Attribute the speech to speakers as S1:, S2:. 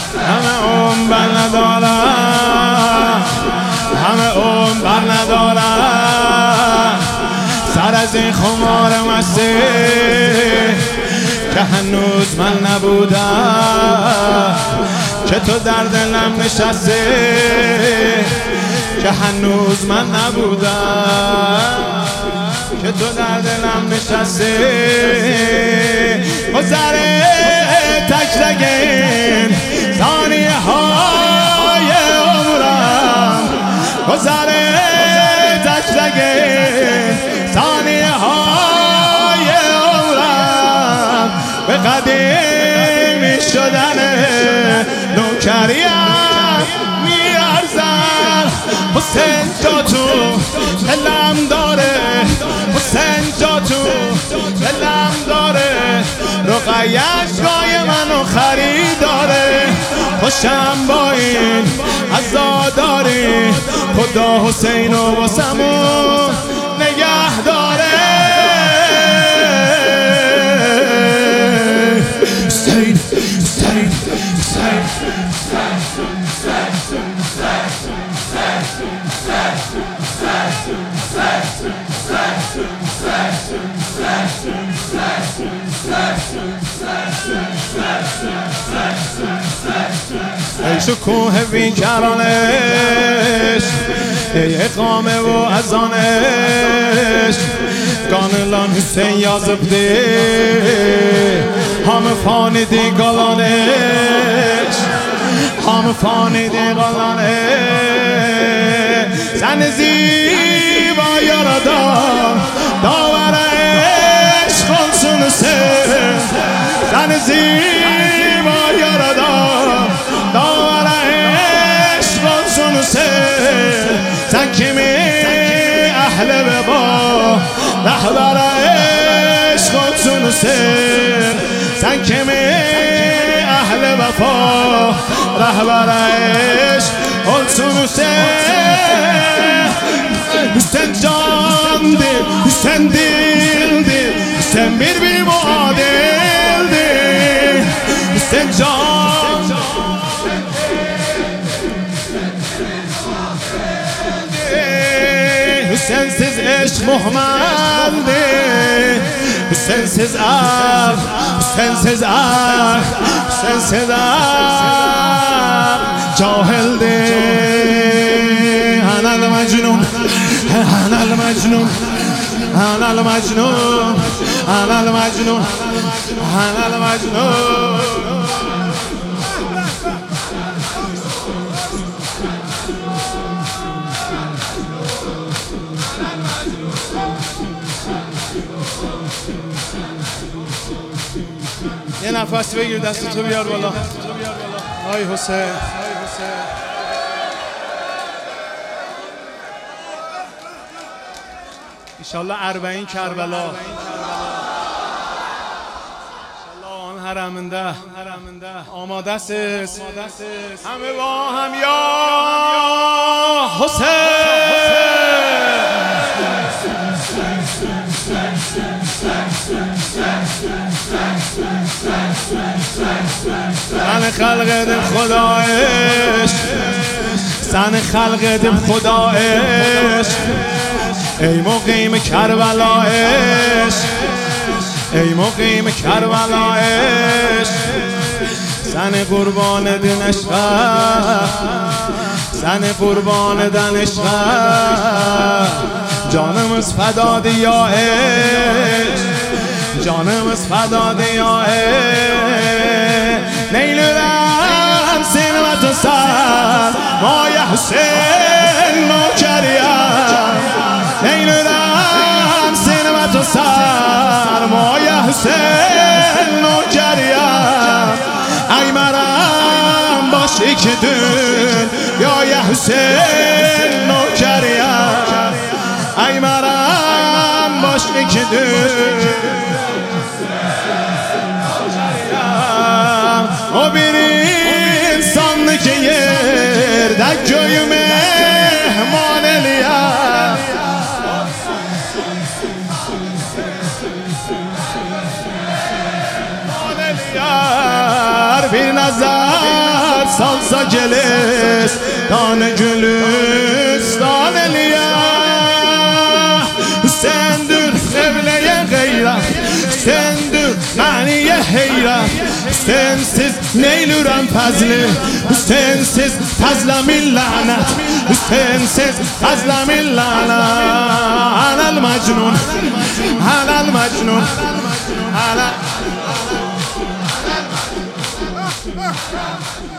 S1: همه اون بر ندارم، همه اون بر ندارم. سر از این خمار مستی که هنوز من نبودم، که تو در دلم نشستی که هنوز من نبودم، که تو در دلم نشستی. گذره تکرگین ثانیه های عمرم، گذره تکرگین ثانیه های عمرم، به قدیمی شدن نوکریم میارزم. حسین جا تو دلم داره، حسین جا تو دلم داره، رقیه‌اش جای منو خریداره. خوشم با این عزاداری، خدا حسینو واسمون نگه داره. حسین حسین حسین ای شکوه بیکرانش، ای اقامه و ازانش، گانلان حسین یازبدی همه فانیدی گالانش، همه فانیدی گالانش. زن زیبا یارادام داور عشق خونسون سر، زن زیبا یارادام داور عشق خونسون سر. زن کمی اهل ببا رهبر عشق خونسون سر، زن کمی اهل وفا رهبر عشق خونسون سر. حسین جان دل، حسین دل دل، حسین بیر بی معادل دل، حسین جان حسین سیز عشق محمد دل، حسین سیز عقل، حسین سیز عقل، حسین سیز عقل جاهل دل. انا المجنون، انا المجنون، انا المجنون، انا المجنون، انا المجنون. یه نفس بگیر، دستتو بیار بالا. آی حسین، ایشالله 40 کربلا، ایشالله آن حرمنده آماده است. همه با هم یا حسین. سن خلق دم خدایش، سن خلق دم خدایش، ای مقیم کربلایش، ای مقیم کربلایش. سن قربان دن عشق، سن قربان دن عشق، جانمız فدا دیایش، جانمız فدا دیایش. نیلورم سینمت و سر مای حسین نوکریم، نیلورم سینمت و سر مای حسین نوکریم. ای مرم باشی که دن یا حسین نوکریم، ای مرم باشی که دن o bir insandı ki yerde köyüme mehman eliyem. Bir nazar salsa geles dane gülistaneliye sendir evleye gayret sendir maniye heyret sensiz neylürem fazli sensiz fazlamin lanet sensiz fazlamin lanet anal mecnun anal mecnun anal